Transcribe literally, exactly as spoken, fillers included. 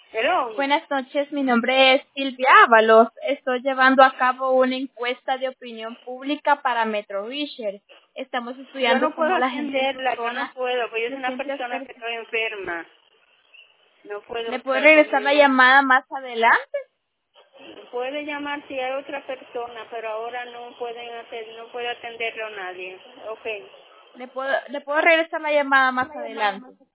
Hello. Buenas noches, mi nombre es Silvia Ábalos. Estoy llevando a cabo una encuesta de opinión pública para Metro Research. Estamos Yo estudiando no puedo cómo la gente atenderla, yo no funciona puedo, porque yo soy se una siente persona que acerca. estoy enferma. No puedo ¿Le puedo estar con regresar la ella. llamada más adelante? Puede llamar si hay otra persona, pero ahora no pueden hacer, no puede atenderlo nadie. Ok. ¿Le puedo, le puedo regresar la llamada más adelante?